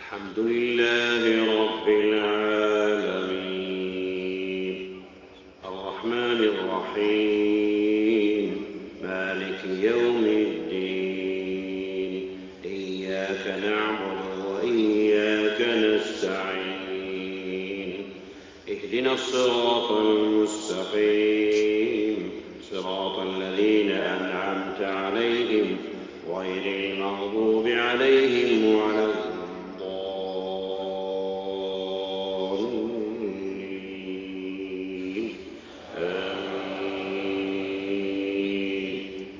الحمد لله رب العالمين الرحمن الرحيم مالك يوم الدين إياك نعبد وإياك نستعين اهدنا الصراط المستقيم صراط الذين أنعمت عليهم غير المغضوب عليهم ولا الضالين آمين.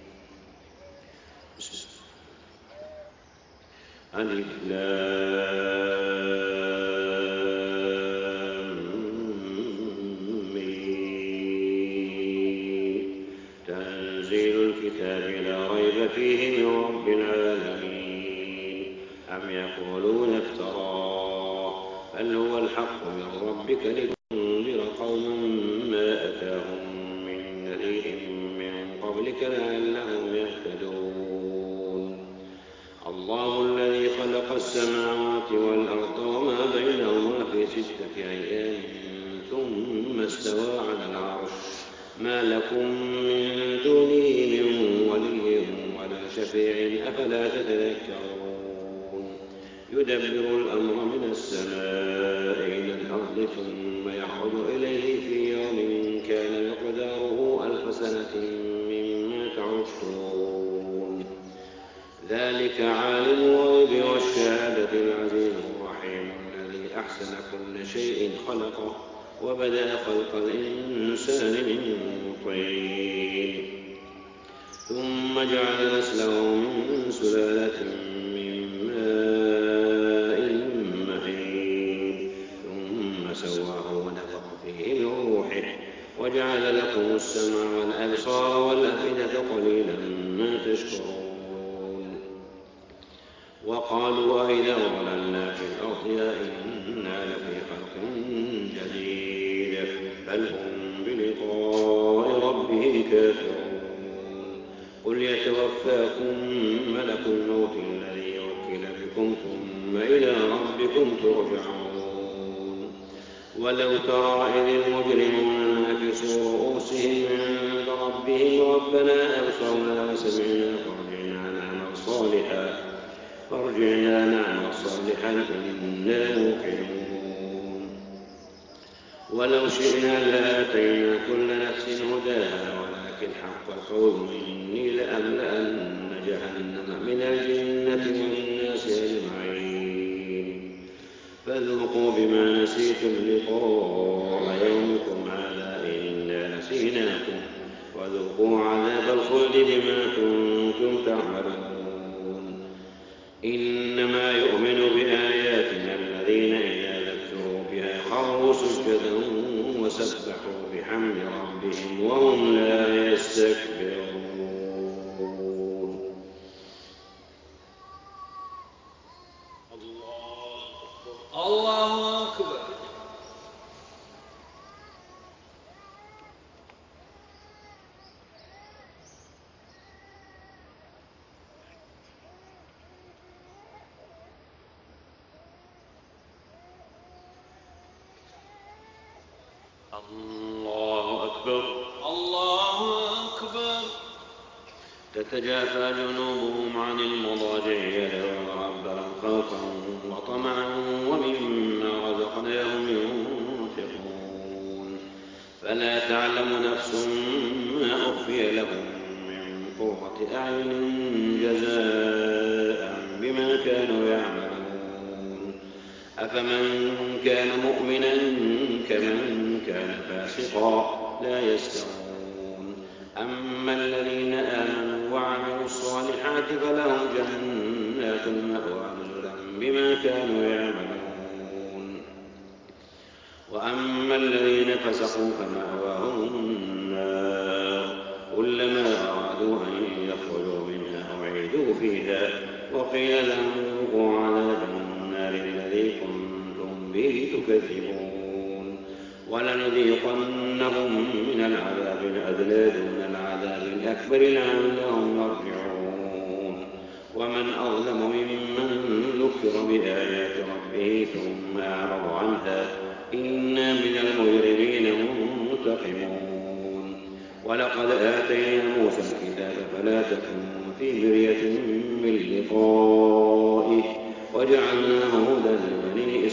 ألف لام ميم تنزيل الكتاب لا ريب فيه من رب العالمين أم يقولون افتراه بل هو الحق من ربك لتنذر قوما ما أتاهم من نذير من قبلك لعلهم يهتدون الله الذي خلق السماوات والأرض وما بينهما في 6 أيام ثم استوى على العرش ما لكم من دونه من ولي ولا شفيع أفلا تتذكرون يدبر الأمر من السماء إلى الأرض ثم يعرج إليه في يوم كان مقداره 1000 سنة مما تعدون ذلك عالم الغيب والشهادة العزيز الرحيم الذي أحسن كل شيء خلقه وبدأ خلق الإنسان من طين ثم جعل نسله من سلالة من ماء مهين ثم سواه ونفخ فيه من روحه وجعل لكم السمع والأبصار والأفئدة قليلا ما تشكرون وقالوا أئذا ضللنا في الأرض أئنا لفي خلق جديد بل هم بلقاء ربهم كافرون قل يتوفاكم ملك الموت الذي وكل بكم ثم إلى ربكم ترجعون ولو ترى إذ المجرمون ناكسوا رؤوسهم عند ربهم ربنا أبصرنا وسمعنا فارجعنا نعمل صالحا إنا موقنون ولو شئنا لآتينا كل نفس هداها ولكن حق القول مني لأملأن جهنم من الجنة والناس أجمعين فذوقوا بما نسيتم لقاء يومكم هذا إنا نسيناكم وذوقوا عذاب الخلد بما كنتم تعملون إنما يؤمن بآياتنا الذين إذا ذكروا بها خروا سجدا وسبحوا بحمد ربهم وهم لا يستكبرون الله أكبر الله أكبر الله أكبر تتجافى جنوبهم عن المضاجع يدعون ربهم خوفا وطمعا ومما رزقناهم ينفقون فلا تعلم نفس ما أخفي لهم من قرة أعين جزاء بما كانوا يعملون أفمن كان مؤمنا كمن كان فاسقا لا يستوون أما الذين آمنوا وعملوا الصالحات فلهم جنات المأوى نزلا بما كانوا يعملون وأما الذين فسقوا فمأواهم النار كلما أرادوا أن يخرجوا منها أعيدوا فيها وقيل لهم ذوقوا عذاب النار الذي كنتم به تكذبون ولنذيقنهم من العذاب الأدنى دون العذاب الأكبر لعلهم يرجعون ومن أظلم ممن ذكر بآيات ثم أعرض عنها إنا من المجرمين منتقمون. ولقد آتينا موسى الكتاب فلا تكن في مرية من لقائه وجعلناه هدى لبني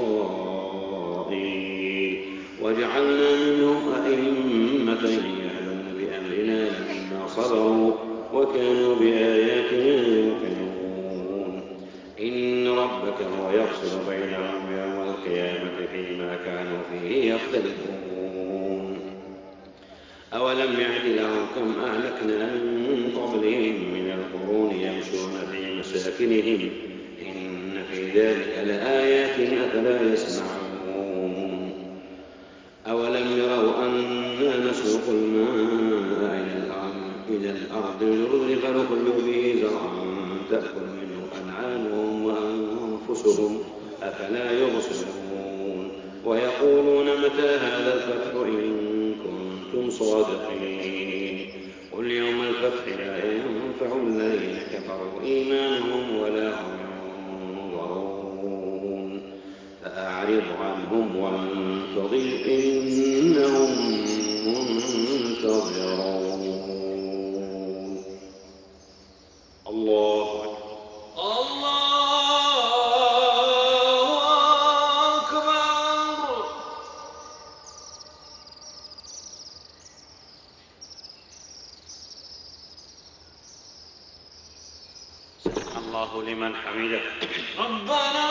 إسرائيل وجعلنا منهم أئمة يهدون بأمرنا لما صبروا وكانوا بآياتنا يوقنون. إن ربك هو يفصل بينهم يوم القيامة فيما كانوا فيه يختلفون. أولم يعد لهم كم أهلكنا من قبلهم من القرون يمشون في مساكنهم إن في ذلك لآيات أفلا يسمعون. أولم يروا أنا نسوق الماء إلى الأرض الجرز فنخرج به زرعا تأكل منه أنعامهم وأنفسهم أفلا يبصرون. ويقولون متى هذا الفتح إن كنتم صادقين. قل يوم الفتح لا ينفع الذين كفروا إيمانهم ولا هم ينظرون. فأعرض عنهم وانتظر إنهم منتظرون. الله أكبر. الله أكبر. سمع الله لمن حمده. ربنا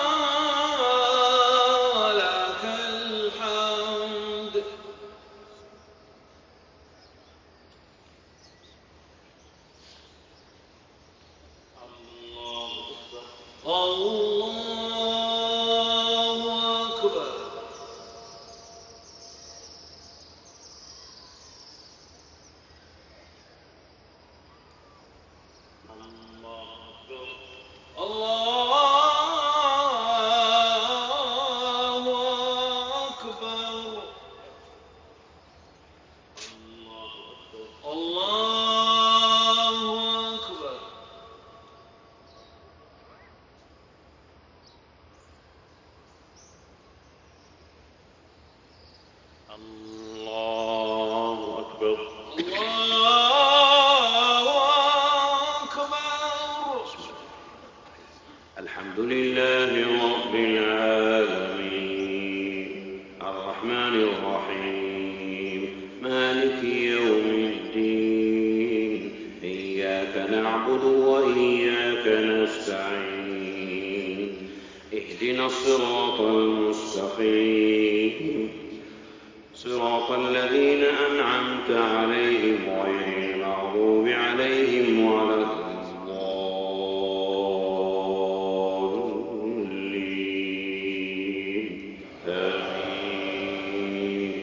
ولك الحمد. الله أكبر. الله أكبر. الله أكبر. الله أكبر. الله أكبر. الله أكبر. الله أكبر. الله أكبر. الحمد لله رب العالمين الرحمن الرحيم مالك يوم الدين إياك نعبد وإياك نستعين اهدنا الصراط المستقيم صراط الذين أنعمت عليهم غير المغضوب عليهم ولا الضالين آمين.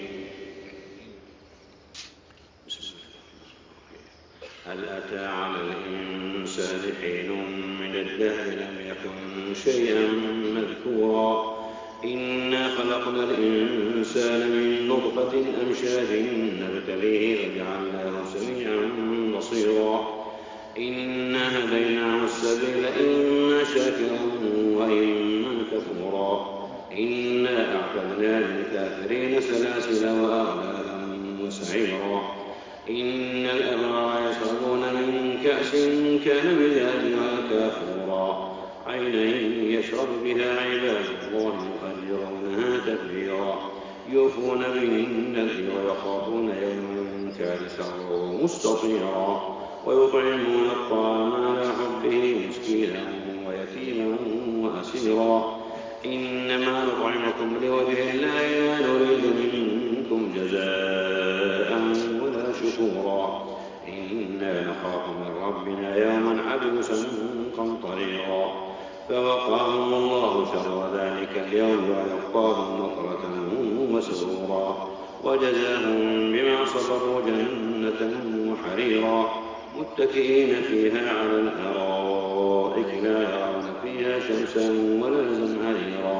هل أتى على الإنسان حين من الدهر لم يكن شيئا مذكورا إنا خلقنا الإنسان من نطفة أمشاج نبتليه فجعلناه سميعا بصيرا إنا هديناه السبيل إما شاكرا وإما كفورا إنا أعتدنا للكافرين سلاسل وأغلالا وسعيرا إن الأبرار يشربون من كأس كان مزاجها كافورا عينا يشرب بها عباد الله يفجرونها تفجيرا يوفون بالنذر ويخافون يوما كان شره مستطيرا ويطعمون الطعام على حبه مسكينا ويتيما وأسيرا إنما نطعمكم لوجه الله لا نريد منكم جزاء ولا شكورا إنا نخاف من ربنا يوما عبوسا قمطريرا فوقاهم الله شر ذلك اليوم ولقاهم نصرة وسرورا وجزاهم بما صبروا جنة وحريرا متكئين فيها على الأرائك لا يرون فيها شمسا ولا زمهريرا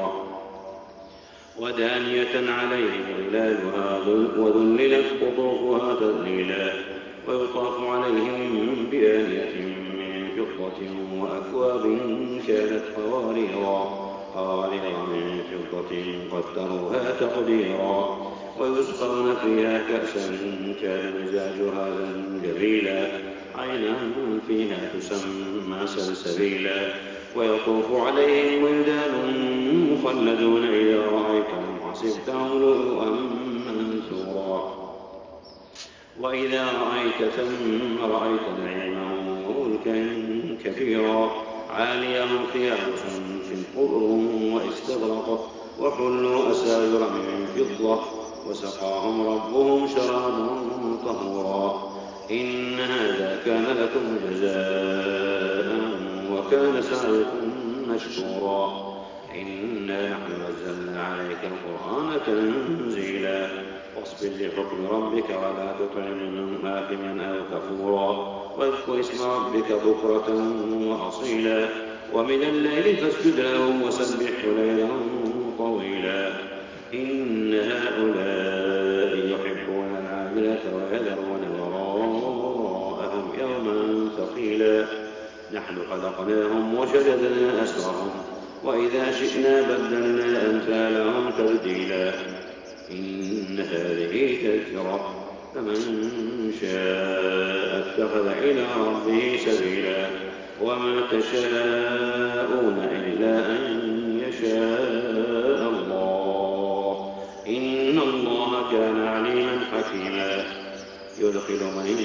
ودانية عليهم ظلالها وذللت قطوفها تذليلا ويطاف عليهم بآنية من فضة وأكواب كانت قواريرا وقوارير من فضة قدروها تقديرا ويسقون فيها كأسا كان مزاجها زنجبيلا عينا فيها تسمى سلسبيلا ويطوف عليهم ولدان مخلدون إذا رأيتهم حسبتهم لؤلؤا منثورا وإذا رأيت ثم رأيت نعيما وملكا كبيرا عاليهم ثياب سندس خضر واستبرق وحلوا أساور من فضة وسقاهم ربهم شرابا طهورا إن هذا كان لكم جزاء وكان سعيكم مشكورا إنا نحن نزلنا عليك القرآن تنزيلا واصبر لحكم ربك ولا تطع منهم آثما أو كفورا واذكر اسم ربك بكرة وأصيلا ومن الليل فاسجد له وسبحه ليلا طويلا إن هؤلاء يحبون العاجلة ويذرون وراءهم يوما ثقيلا نحن خلقناهم وشددنا أسرهم وإذا شئنا بدلنا أمثالهم تبديلا إن هذه تذكرة فمن شاء اتخذ إلى ربه سبيلا وما تشاءون إلا أن يشاء الله إن الله كان عليما حكيما يدخل من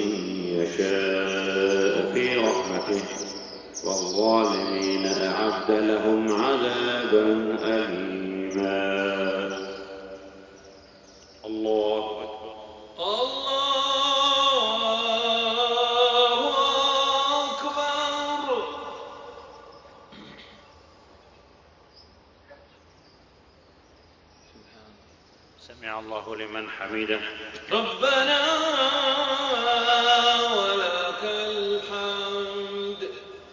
يشاء في رحمته والظالمين أعد لهم عذابا أليما الله أكبر الله أكبر سمع الله لمن حمده ربنا ولك الحمد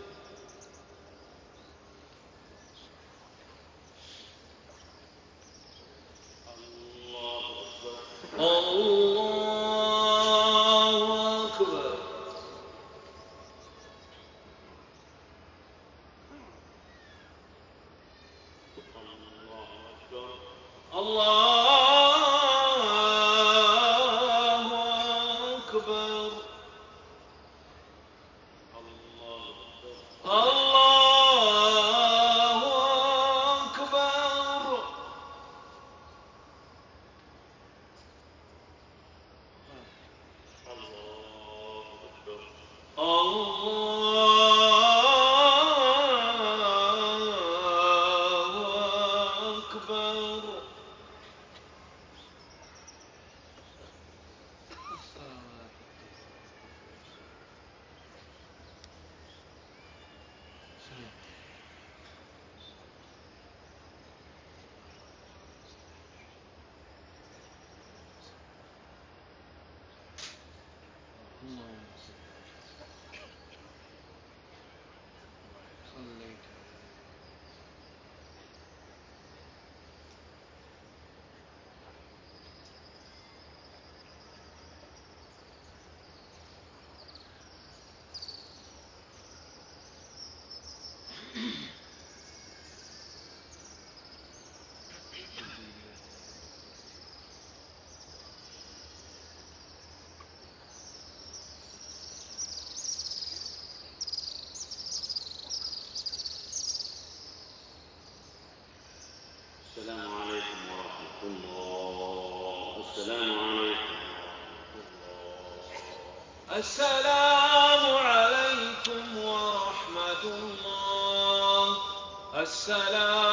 الله أكبر الله أكبر الله أكبر الله أكبر السلام عليكم ورحمة الله السلام عليكم السلام عليكم ورحمة الله السلام